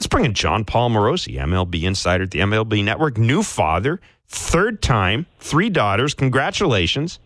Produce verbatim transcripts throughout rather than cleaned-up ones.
Let's bring in John Paul Morosi, M L B insider at the M L B Network, new father, third time, three daughters. Congratulations.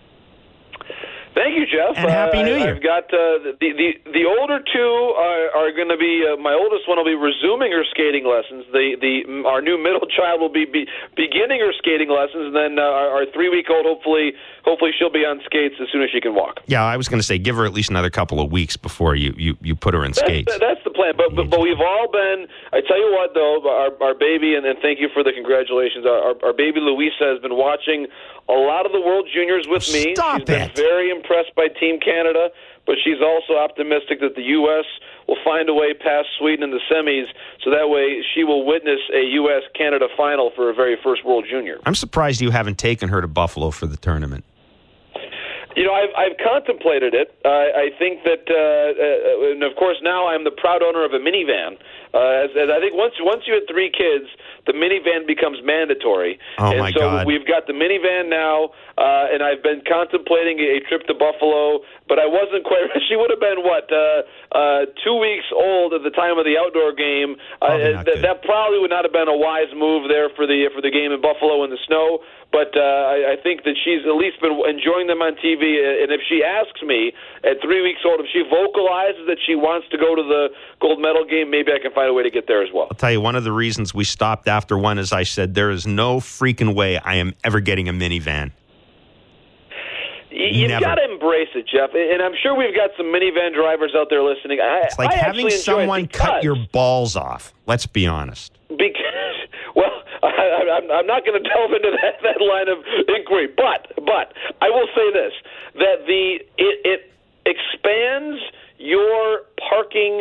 Thank you, Jeff. And Happy uh, New Year. I've got uh, the, the the older two are, are going to be. Uh, my oldest one will be resuming her skating lessons. The the our new middle child will be, be beginning her skating lessons, and then uh, our, our three week old hopefully hopefully she'll be on skates as soon as she can walk. Yeah, I was going to say give her at least another couple of weeks before you, you, you put her in that's, skates. That's the plan. But, but but we've all been. I tell you what, though, our our baby, and, and thank you for the congratulations. Our, our, our baby Luisa has been watching a lot of the World Juniors with me. Stop She's been it. very impressed by Team Canada, but she's also optimistic that the U S will find a way past Sweden in the semis, so that way she will witness a U S Canada final for her very first World Junior. I'm surprised you haven't taken her to Buffalo for the tournament. You know, I've, I've contemplated it. Uh, I think that, uh, uh, and of course now I'm the proud owner of a minivan. Uh, as, as I think once once you have three kids, the minivan becomes mandatory. Oh, and my so God. we've got the minivan now, uh, and I've been contemplating a trip to Buffalo, but I wasn't quite. She would have been, what, uh, uh, two weeks old at the time of the outdoor game. Uh, not th- good. that probably would not have been a wise move there for the for the game in Buffalo in the snow. But uh, I, I think that she's at least been enjoying them on T V. And if she asks me at three weeks old, if she vocalizes that she wants to go to the gold medal game, maybe I can find a way to get there as well. I'll tell you, one of the reasons we stopped after one is I said, there is no freaking way I am ever getting a minivan. You've Never. got to embrace it, Jeff. And I'm sure we've got some minivan drivers out there listening. I, It's like I having actually enjoy it someone because, cut your balls off. Let's be honest. Because, well, I, I'm, I'm not going to delve into that, that line of inquiry, but but I will say this: that the it, it expands your parking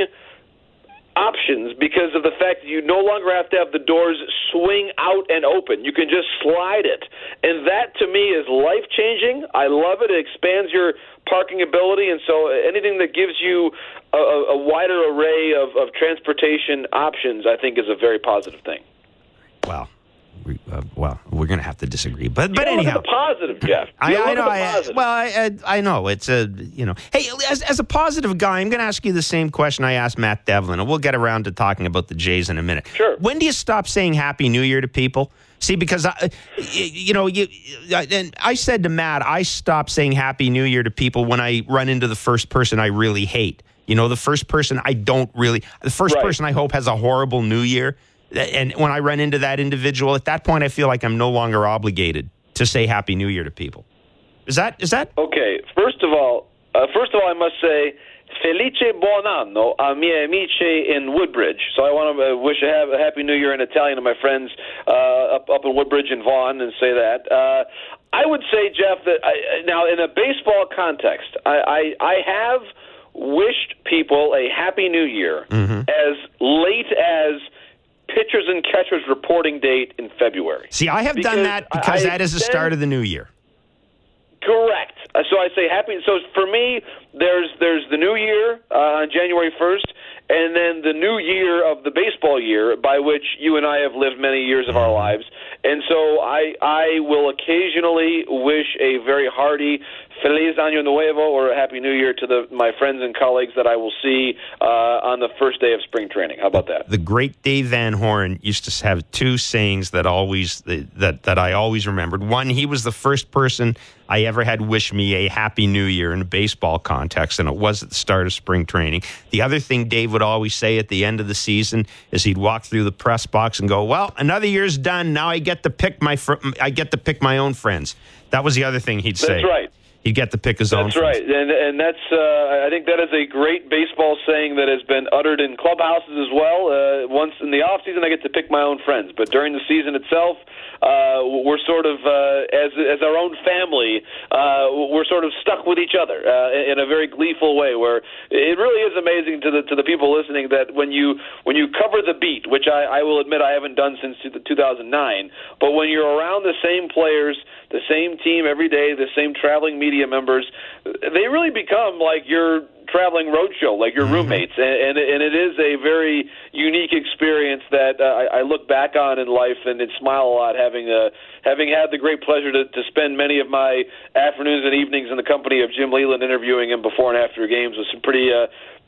options because of the fact that you no longer have to have the doors swing out and open. You can just slide it. And that, to me, is life-changing. I love it. It expands your parking ability, and so anything that gives you a, a wider array of, of transportation options, I think, is a very positive thing. Well, we, uh, well, we're going to have to disagree. But You but gotta look anyhow. at the positive, Jeff. I, You I look know. at the I, positive. well, I, I I know it's a you know. Hey, as as a positive guy, I'm going to ask you the same question I asked Matt Devlin, and we'll get around to talking about the Jays in a minute. Sure. When do you stop saying Happy New Year to people? See, because I, you know, you and I said to Matt, I stopped saying Happy New Year to people when I run into the first person I really hate. You know, the first person I don't really, the first Right. person I hope has a horrible New Year. And when I run into that individual, at that point, I feel like I'm no longer obligated to say Happy New Year to people. Is that is that? Okay, first of all, uh, first of all, I must say, Felice buon anno a miei amici in Woodbridge. So I want to uh, wish a, have a Happy New Year in Italian to my friends uh, up up in Woodbridge and Vaughan, and say that. Uh, I would say, Jeff, that I, now in a baseball context, I, I, I have wished people a Happy New Year Mm-hmm. as late as pitchers and catchers reporting date in February. See, I have Because done that because I that is the extend- start of the new year. Correct. Uh, so I say happy. So for me, there's there's the new year uh, on January first, and then the new year of the baseball year, by which you and I have lived many years of our lives. And so I I will occasionally wish a very hearty Feliz Año Nuevo or a Happy New Year to the my friends and colleagues that I will see uh, on the first day of spring training. How about that? The great Dave Van Horn used to have two sayings that always that that I always remembered. One, he was the first person I ever had wish me a Happy New Year in a baseball context, and it was at the start of spring training. The other thing Dave would always say at the end of the season is he'd walk through the press box and go, "Well, another year's done. Now I get to pick my fr- I get to pick my own friends." That was the other thing he'd say. That's right. He'd get to pick his own That's friends. right, and and that's uh, I think that is a great baseball saying that has been uttered in clubhouses as well. Uh, once in the off season, I get to pick my own friends, but during the season itself, uh, we're sort of uh, as as our own family. Uh, we're sort of stuck with each other uh, in a very gleeful way. Where it really is amazing to the to the people listening that when you when you cover the beat, which I, I will admit I haven't done since two thousand nine, but when you're around the same players, the same team every day, the same traveling media members, they really become like your traveling roadshow, like your Mm-hmm. roommates, and, and and it is a very unique experience that uh, I, I look back on in life and, and smile a lot, having uh, having had the great pleasure to, to spend many of my afternoons and evenings in the company of Jim Leland, interviewing him before and after games with some pretty uh,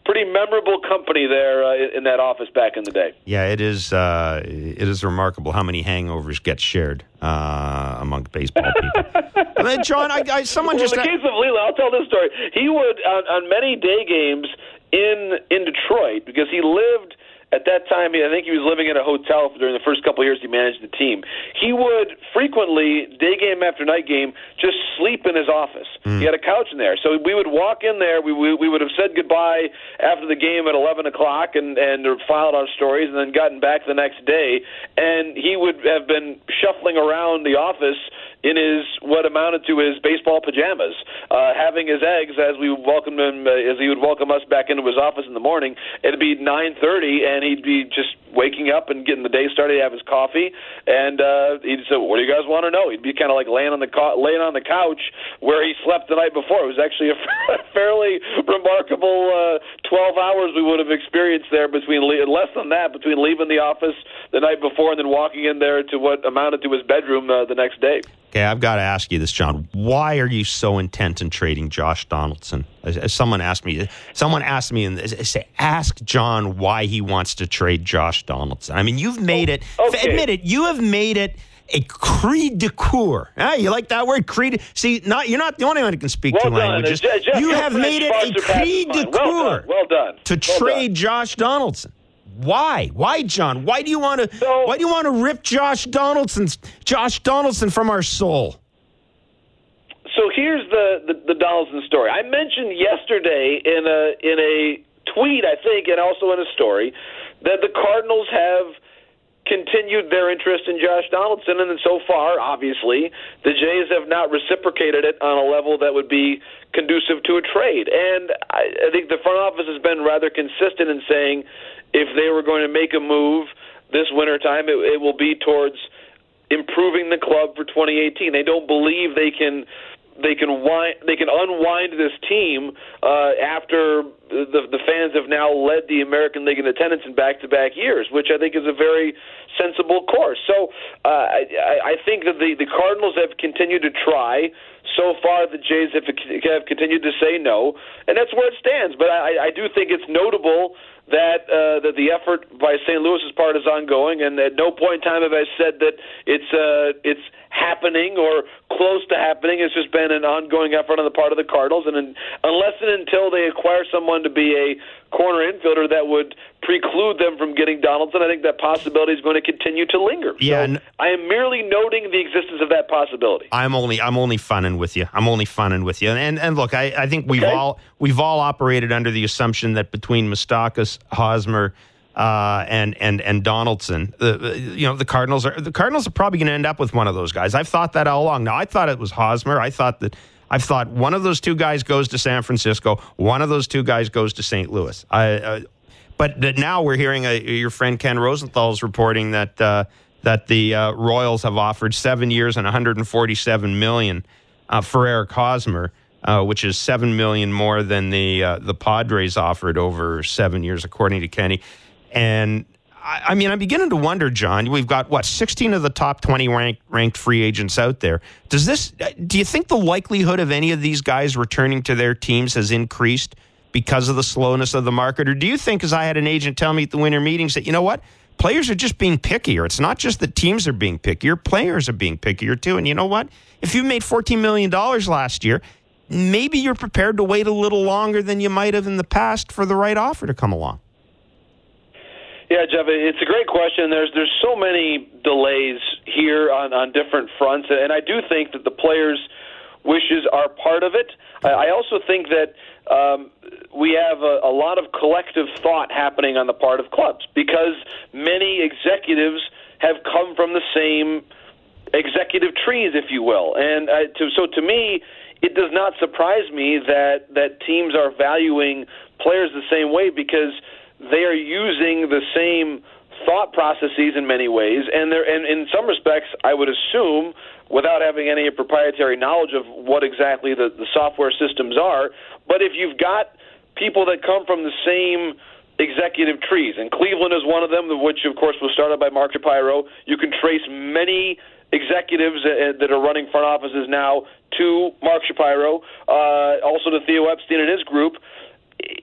pretty memorable company there uh, in, in that office back in the day. Yeah, it is. Uh, it is remarkable how many hangovers get shared uh, among baseball people. I mean, John, I, I someone well, just in the case of Leland, I'll tell this story. He would on, on many day games in in Detroit because he lived. At that time, I think he was living in a hotel during the first couple of years he managed the team. He would frequently, day game after night game, just sleep in his office. Mm. He had a couch in there. So we would walk in there. We, we, we would have said goodbye after the game at eleven o'clock and, and filed our stories and then gotten back the next day. And he would have been shuffling around the office in his what amounted to his baseball pajamas, uh, having his eggs as we welcomed him, uh, as he would welcome us back into his office in the morning. It'd be nine thirty, and he'd be just waking up and getting the day started. He'd have his coffee, and uh, he'd say, "What do you guys want to know?" He'd be kind of like laying on the co- laying on the couch where he slept the night before. It was actually a fairly remarkable uh, twelve hours we would have experienced there between le- less than that between leaving the office the night before and then walking in there to what amounted to his bedroom uh, the next day. Okay, I've got to ask you this, John. Why are you so intent in trading Josh Donaldson? As, as someone asked me, someone asked me, and say, ask John why he wants to trade Josh Donaldson. I mean, you've made it. Okay. Admit it. You have made it a cri de coeur. Ah, you like that word, cri? See, not you're not the only one who can speak well two done. languages. Uh, Jeff, you have made it a cri de coeur. Well done. Well done. To well trade done. Josh Donaldson. Why? Why, John? Why do you want to? So, why do you want to rip Josh Donaldson's Josh Donaldson from our soul? So here's the, the, the Donaldson story. I mentioned yesterday in a in a tweet, I think, and also in a story, that the Cardinals have continued their interest in Josh Donaldson, and so far, obviously, the Jays have not reciprocated it on a level that would be conducive to a trade. And I, I think the front office has been rather consistent in saying if they were going to make a move this wintertime, it, it will be towards improving the club for twenty eighteen. They don't believe they can they can wind, they can unwind this team uh, after the the fans have now led the American League in attendance in back-to-back years, which I think is a very sensible course. So uh, I, I think that the, the Cardinals have continued to try. So far, the Jays have, have continued to say no, and that's where it stands. But I, I do think it's notable that uh, that the effort by Saint Louis's part is ongoing, and at no point in time have I said that it's uh, it's happening or close to happening. It's just been an ongoing effort on the part of the Cardinals, and in, unless and until they acquire someone to be a corner infielder that would preclude them from getting Donaldson, I think that possibility is going to continue to linger. Yeah, so I am merely noting the existence of that possibility. I'm only I'm only funning with you. I'm only funning with you. And and look, I, I think we've okay. all we've all operated under the assumption that between Moustakas, Hosmer, uh, and and and Donaldson, the you know the Cardinals are the Cardinals are probably going to end up with one of those guys. I've thought that all along. Now I thought it was Hosmer. I thought that. I've thought one of those two guys goes to San Francisco. One of those two guys goes to Saint Louis. I, uh, but that now we're hearing uh, your friend Ken Rosenthal is reporting that uh, that the uh, Royals have offered seven years and one hundred forty-seven million dollars uh, for Eric Hosmer, uh, which is seven million dollars more than the uh, the Padres offered over seven years, according to Kenny. And I mean, I'm beginning to wonder, John, we've got, what, sixteen of the top twenty ranked, ranked free agents out there. Does this, do you think the likelihood of any of these guys returning to their teams has increased because of the slowness of the market? Or do you think, as I had an agent tell me at the winter meetings, that, you know what, players are just being pickier? It's not just that teams are being pickier, players are being pickier too. And you know what? If you made fourteen million dollars last year, maybe you're prepared to wait a little longer than you might have in the past for the right offer to come along. Yeah, Jeff, it's a great question. There's there's so many delays here on, on different fronts, and I do think that the players' wishes are part of it. I also think that um, we have a, a lot of collective thought happening on the part of clubs because many executives have come from the same executive trees, if you will. And uh, to, so to me, it does not surprise me that, that teams are valuing players the same way because they are using the same thought processes in many ways, and they're, and in some respects, I would assume, without having any proprietary knowledge of what exactly the, the software systems are, but if you've got people that come from the same executive trees, and Cleveland is one of them, which, of course, was started by Mark Shapiro, you can trace many executives that are running front offices now to Mark Shapiro, uh, also to Theo Epstein and his group.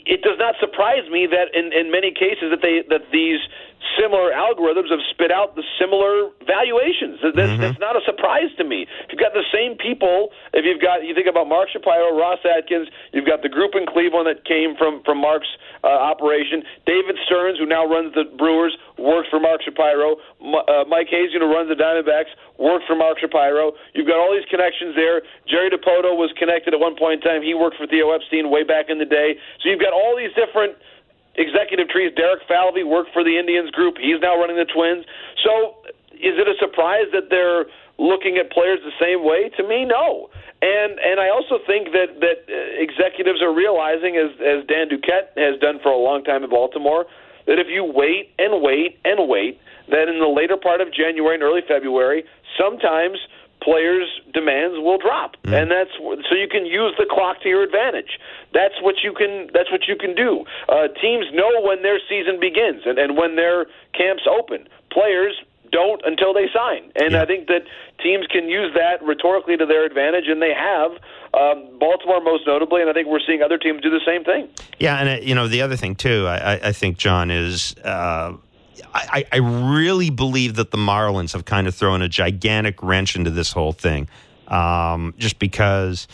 it does not surprise me that in, in many cases that they that these similar algorithms have spit out the similar valuations. That's, mm-hmm. that's not a surprise to me. If you've got the same people, if you've got, you think about Mark Shapiro, Ross Atkins, you've got the group in Cleveland that came from, from Mark's uh, operation, David Stearns, who now runs the Brewers, worked for Mark Shapiro, M- uh, Mike Hazen, who runs the Diamondbacks, worked for Mark Shapiro. You've got all these connections there. Jerry DiPoto was connected at one point in time. He worked for Theo Epstein way back in the day. So you've got all these different executive trees. Derek Falvey worked for the Indians group. He's now running the Twins. So is it a surprise that they're looking at players the same way? To me, no. And and I also think that, that executives are realizing, as, as Dan Duquette has done for a long time in Baltimore, that if you wait and wait and wait, that in the later part of January and early February, sometimes players' demands will drop, mm. and that's so you can use the clock to your advantage. That's what you can. That's what you can do. Uh, teams know when their season begins and, and when their camps open. Players don't until they sign, and yeah. I think that teams can use that rhetorically to their advantage, and they have. Um, Baltimore most notably, and I think we're seeing other teams do the same thing. Yeah, and uh, you know the other thing too, I, I think, John, is. Uh, I, I really believe that the Marlins have kind of thrown a gigantic wrench into this whole thing, um, just because,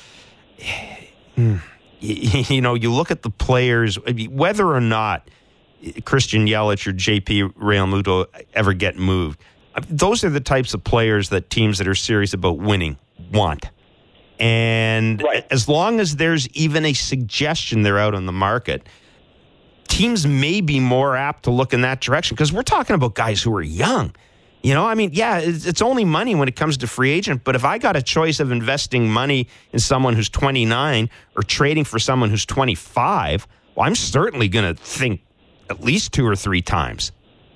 you, you know, you look at the players, whether or not Christian Yelich or J P Realmuto ever get moved, those are the types of players that teams that are serious about winning want. And right. as long as there's even a suggestion they're out on the market, teams may be more apt to look in that direction because we're talking about guys who are young. You know, I mean, yeah, it's only money when it comes to free agent, but if I got a choice of investing money in someone who's twenty-nine or trading for someone who's twenty-five, well, I'm certainly going to think at least two or three times.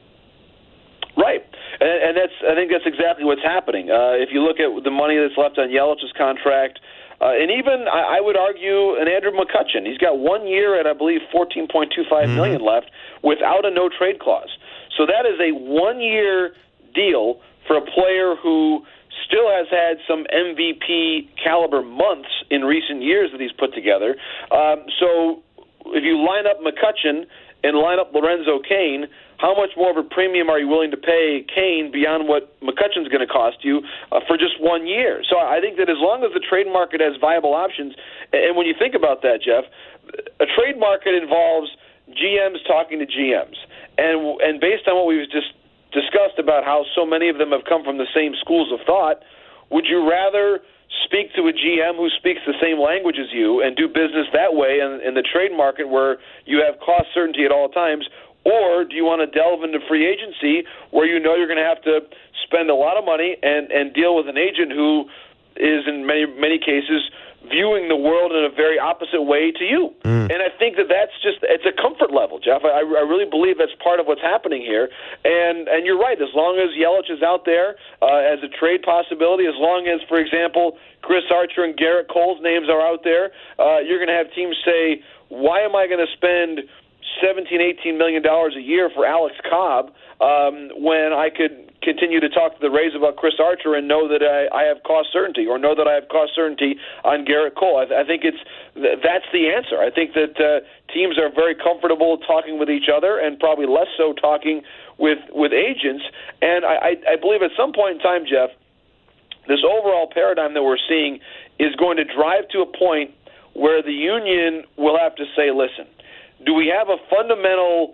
Right. And, and that's I think that's exactly what's happening. Uh, if you look at the money that's left on Yelich's contract, Uh, and even, I, I would argue, an Andrew McCutchen. He's got one year at, I believe, fourteen point two five mm-hmm. million dollars left without a no-trade clause. So that is a one-year deal for a player who still has had some M V P caliber months in recent years that he's put together. Um, so if you line up McCutchen and line up Lorenzo Cain, how much more of a premium are you willing to pay Cain beyond what McCutchen's going to cost you uh, for just one year? So I think that as long as the trade market has viable options, and when you think about that, Jeff, a trade market involves G Ms talking to G Ms. And and based on what we've just discussed about how so many of them have come from the same schools of thought, would you rather speak to a G M who speaks the same language as you and do business that way in, in the trade market where you have cost certainty at all times? Or do you want to delve into free agency where you know you're going to have to spend a lot of money and, and deal with an agent who is in many many cases viewing the world in a very opposite way to you? Mm. And I think that that's just, it's a comfort level, Jeff. I, I really believe that's part of what's happening here. And and you're right, as long as Yelich is out there uh, as a trade possibility, as long as, for example, Chris Archer and Garrett Cole's names are out there, uh, you're going to have teams say, why am I going to spend seventeen, eighteen million dollars a year for Alex Cobb um, when I could continue to talk to the Rays about Chris Archer and know that I, I have cost certainty, or know that I have cost certainty on Garrett Cole? I, th- I think it's th- that's the answer. I think that uh, teams are very comfortable talking with each other and probably less so talking with with agents. And I, I, I believe at some point in time, Jeff, this overall paradigm that we're seeing is going to drive to a point where the union will have to say, listen, do we have a fundamental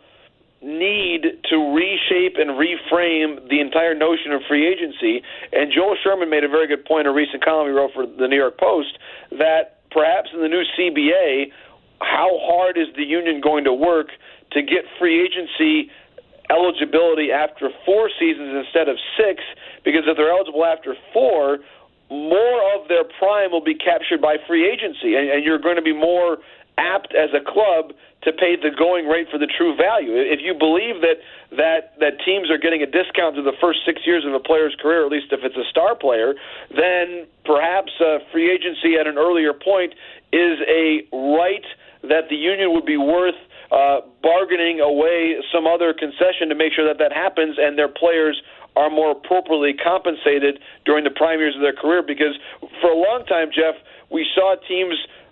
need to reshape and reframe the entire notion of free agency? And Joel Sherman made a very good point in a recent column he wrote for the New York Post that perhaps in the new C B A, how hard is the union going to work to get free agency eligibility after four seasons instead of six? Because if they're eligible after four, more of their prime will be captured by free agency, and, and you're going to be more apt as a club to pay the going rate for the true value. If you believe that that that teams are getting a discount to the first six years of a player's career, at least if it's a star player, then perhaps uh, free agency at an earlier point is a right that the union would be worth uh, bargaining away some other concession to make sure that that happens and their players are more appropriately compensated during the prime years of their career. Because for a long time, Jeff, we saw teams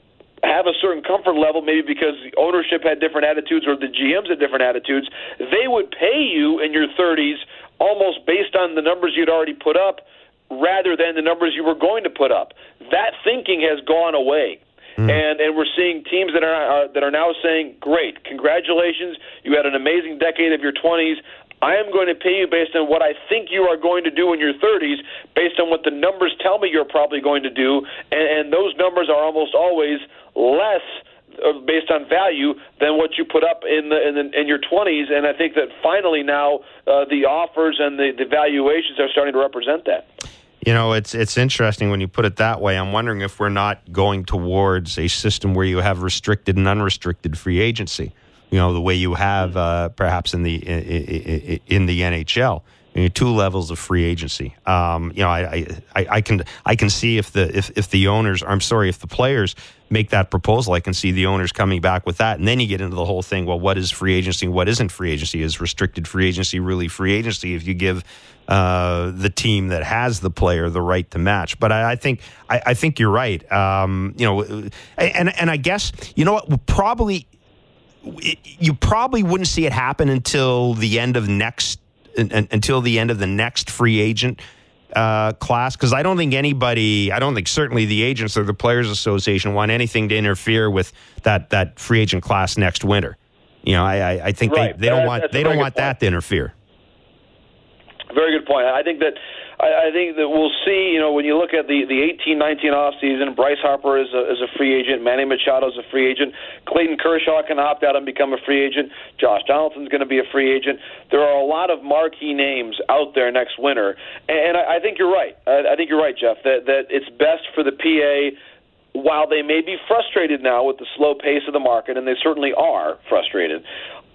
have a certain comfort level, maybe because the ownership had different attitudes or the G Ms had different attitudes, they would pay you in your thirties almost based on the numbers you'd already put up rather than the numbers you were going to put up. That thinking has gone away. Mm. And and we're seeing teams that are uh, that are now saying, great, congratulations, you had an amazing decade of your twenties. I am going to pay you based on what I think you are going to do in your thirties, based on what the numbers tell me you're probably going to do, and, and those numbers are almost always less uh, based on value than what you put up in the in, the, in your twenties. And I think that finally now uh, the offers and the, the valuations are starting to represent that. You know, it's it's interesting when you put it that way. I'm wondering if we're not going towards a system where you have restricted and unrestricted free agency. You know, the way you have uh, perhaps in the in, in the N H L, you know, two levels of free agency. Um, you know, I, I I can I can see if the if, if the owners, I'm sorry, if the players make that proposal, I can see the owners coming back with that, and then you get into the whole thing. Well, what is free agency? What isn't free agency? Is restricted free agency really free agency? If you give uh, the team that has the player the right to match, but I, I think I, I think you're right. Um, you know, and and I guess you know what probably. It, you probably wouldn't see it happen until the end of next until the end of the next free agent uh, class, because I don't think anybody, I don't think certainly the agents or the Players Association want anything to interfere with that that free agent class next winter. You know, I I, I think right. they, they don't want they don't want that to interfere. Very good point. I think that I, I think that we'll see. You know, when you look at the, the eighteen nineteen off season, Bryce Harper is a, is a free agent. Manny Machado is a free agent. Clayton Kershaw can opt out and become a free agent. Josh Donaldson's going to be a free agent. There are a lot of marquee names out there next winter, and I, I think you're right. I, I think you're right, Jeff. That that it's best for the P A. While they may be frustrated now with the slow pace of the market, and they certainly are frustrated,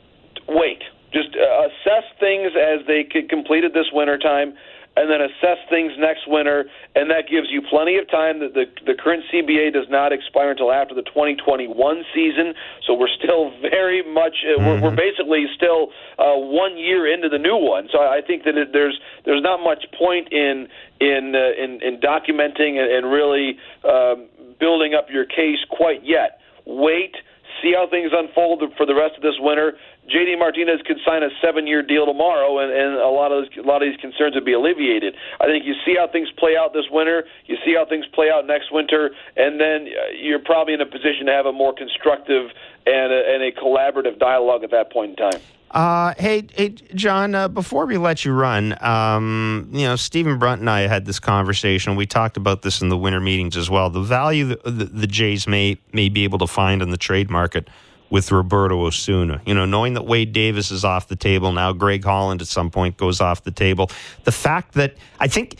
wait. Just uh, assess things as they get completed this wintertime, and then assess things next winter, and that gives you plenty of time. The, the, the current C B A does not expire until after the twenty twenty-one season, so we're still very much uh, mm-hmm. we're, we're basically still uh, one year into the new one. So I think that it, there's there's not much point in in uh, in, in documenting and, and really um, building up your case quite yet. Wait. See how things unfold for the rest of this winter. J D Martinez could sign a seven-year deal tomorrow, and, and a lot of those, a lot of these concerns would be alleviated. I think you see how things play out this winter, you see how things play out next winter, and then you're probably in a position to have a more constructive and a, and a collaborative dialogue at that point in time. Uh, hey, hey, John, uh, before we let you run, um, you know, Stephen Brunt and I had this conversation. We talked about this in the winter meetings as well. The value that the, the Jays may may be able to find in the trade market with Roberto Osuna. You know, knowing that Wade Davis is off the table now, Greg Holland at some point goes off the table. The fact that I think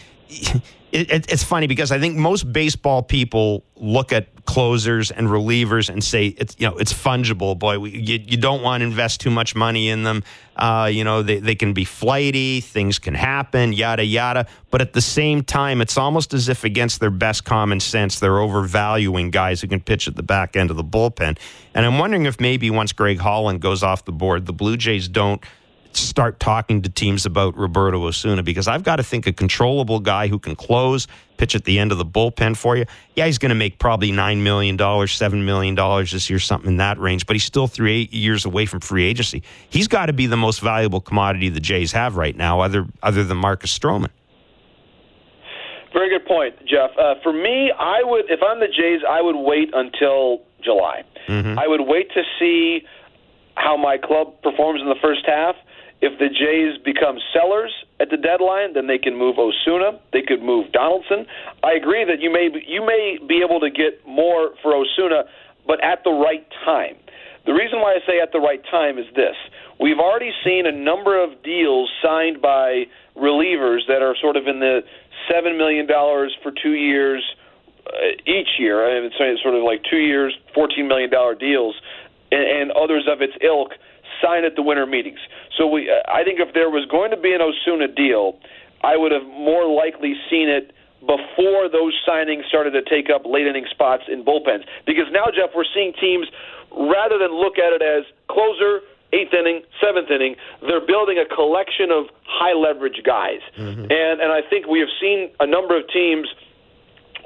it, it, it's funny because I think most baseball people look at closers and relievers and say it's you know it's fungible. Boy, we, you, you don't want to invest too much money in them. Uh, you know they they can be flighty, things can happen, yada yada. But at the same time, it's almost as if against their best common sense, they're overvaluing guys who can pitch at the back end of the bullpen. And I'm wondering if maybe once Greg Holland goes off the board, the Blue Jays don't start talking to teams about Roberto Osuna, because I've got to think a controllable guy who can close, pitch at the end of the bullpen for you. Yeah, he's going to make probably nine million dollars, seven million dollars this year, something in that range, but he's still three eight years away from free agency. He's got to be the most valuable commodity the Jays have right now, other other than Marcus Stroman. Very good point, Jeff. Uh, for me, I would, if I'm the Jays, I would wait until July. Mm-hmm. I would wait to see how my club performs in the first half. If the Jays become sellers at the deadline, then they can move Osuna. They could move Donaldson. I agree that you may you may be able to get more for Osuna, but at the right time. The reason why I say at the right time is this. We've already seen a number of deals signed by relievers that are sort of in the seven million dollars for two years uh, each year. I mean, it's sort of like two years, fourteen million dollars deals, and, and others of its ilk sign at the winter meetings. So we, I think if there was going to be an Osuna deal, I would have more likely seen it before those signings started to take up late-inning spots in bullpens. Because now, Jeff, we're seeing teams, rather than look at it as closer, eighth inning, seventh inning, they're building a collection of high-leverage guys. Mm-hmm. And, and I think we have seen a number of teams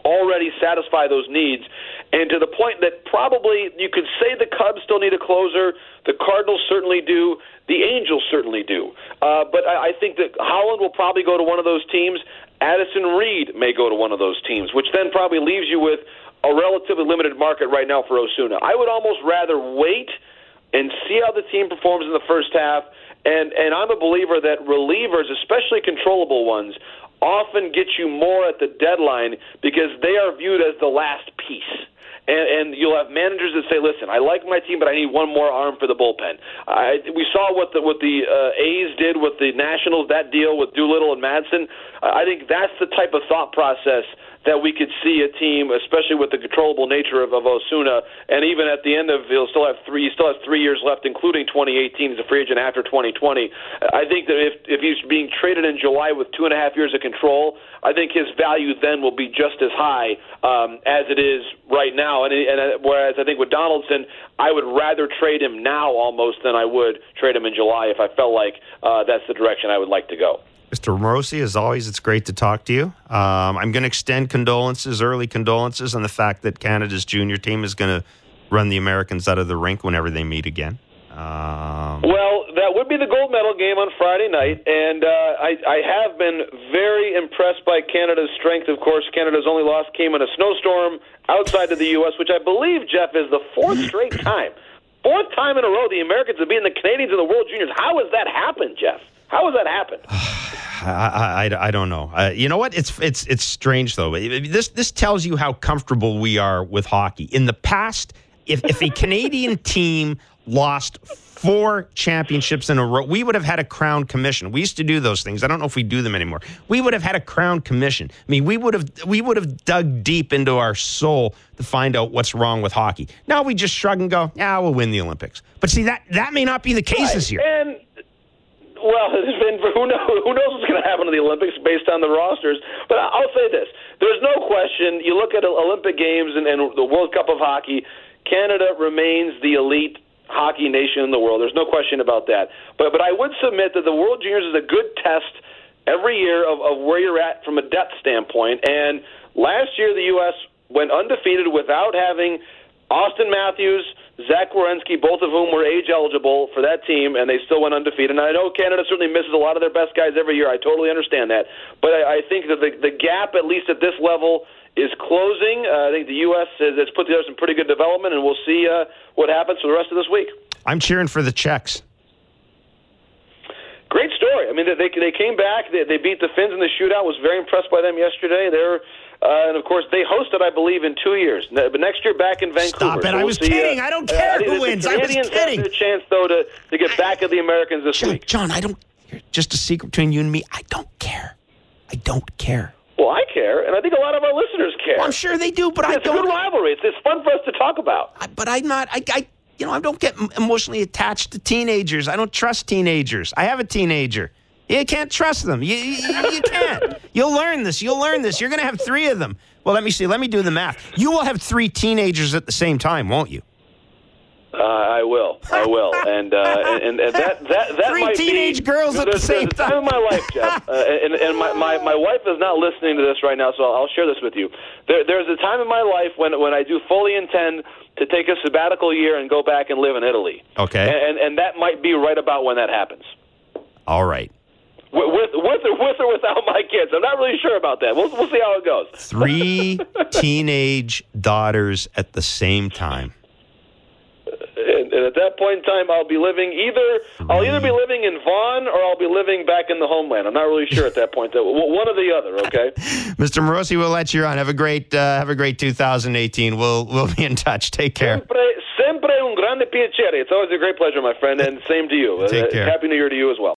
already satisfy those needs. And to the point that probably you could say the Cubs still need a closer, the Cardinals certainly do, the Angels certainly do. Uh, but I, I think that Holland will probably go to one of those teams. Addison Reed may go to one of those teams, which then probably leaves you with a relatively limited market right now for Osuna. I would almost rather wait and see how the team performs in the first half. And, and I'm a believer that relievers, especially controllable ones, often get you more at the deadline because they are viewed as the last piece. And, and you'll have managers that say, listen, I like my team, but I need one more arm for the bullpen. I, we saw what the, what the uh, A's did with the Nationals, that deal with Doolittle and Madsen. I think that's the type of thought process that we could see a team, especially with the controllable nature of, of Osuna, and even at the end of he'll still have three, he still has three years left, including twenty eighteen. He's a free agent after twenty twenty. I think that if if he's being traded in July with two and a half years of control, I think his value then will be just as high um, as it is right now. And, and whereas I think with Donaldson, I would rather trade him now almost than I would trade him in July if I felt like uh, that's the direction I would like to go. Mister Morosi, as always, it's great to talk to you. Um, I'm going to extend condolences, early condolences, on the fact that Canada's junior team is going to run the Americans out of the rink whenever they meet again. Um, well, that would be the gold medal game on Friday night, and uh, I, I have been very impressed by Canada's strength. Of course, Canada's only loss came in a snowstorm outside of the U S, which I believe, Jeff, is the fourth straight time. Fourth time in a row the Americans have beaten the Canadians in the World Juniors. How has that happened, Jeff? How has that happened? I, I, I don't know. Uh, you know what? It's it's it's strange though. This this tells you how comfortable we are with hockey. In the past, if if a Canadian team lost four championships in a row, we would have had a crown commission. We used to do those things. I don't know if we do them anymore. We would have had a crown commission. I mean, we would have we would have dug deep into our soul to find out what's wrong with hockey. Now we just shrug and go, yeah, we'll win the Olympics. But see, that that may not be the case right. this year. And well, who knows, who knows what's going to happen to the Olympics based on the rosters. But I'll say this. There's no question, you look at Olympic Games and, and the World Cup of Hockey, Canada remains the elite hockey nation in the world. There's no question about that. But but I would submit that the World Juniors is a good test every year of, of where you're at from a depth standpoint. And last year the U S went undefeated without having Austin Matthews, Zach Werenski, both of whom were age eligible for that team, and they still went undefeated. And I know Canada certainly misses a lot of their best guys every year. I totally understand that. But I, I think that the, the gap, at least at this level, is closing. Uh, I think the U S has, has put together some pretty good development, and we'll see uh, what happens for the rest of this week. I'm cheering for the Czechs. Great story. I mean, they they came back. They, they beat the Finns in the shootout. Was very impressed by them yesterday. They're Uh, and, of course, they hosted, I believe, in two years. But next year, back in Vancouver. Stop it. So I we'll was see, kidding. Uh, I don't care uh, who the wins. I was Canadians kidding. have a chance, though, to, to get back at the Americans this John, week. John, I don't – just a secret between you and me. I don't care. I don't care. Well, I care, and I think a lot of our listeners care. Well, I'm sure they do, but yeah, I it's don't. It's a good rivalry. It's, it's fun for us to talk about. I, but I'm not I, – I, you know, I don't get emotionally attached to teenagers. I don't trust teenagers. I have a teenager. You can't trust them. You, you, you can't. You'll learn this. You'll learn this. You're going to have three of them. Well, let me see. Let me do the math. You will have three teenagers at the same time, won't you? Uh, I will. I will. And uh, and, and that that that three might teenage be, girls at the same the time. time of my life, Jeff. uh, and and my, my, my wife is not listening to this right now, so I'll share this with you. There, there's a time in my life when when I do fully intend to take a sabbatical year and go back and live in Italy. Okay. And and that might be right about when that happens. All right. With, with, or, with or without my kids. I'm not really sure about that. We'll, we'll see how it goes. Three teenage daughters at the same time. And, and at that point in time, I'll be living either, Three. I'll either be living in Vaughan or I'll be living back in the homeland. I'm not really sure at that point. One or the other, okay? Mister Morosi, we'll let you on. Have a great, uh, have a great two thousand eighteen. We'll, we'll be in touch. Take care. Sempre, sempre un grande piacere. It's always a great pleasure, my friend, and same to you. Take uh, care. Happy New Year to you as well.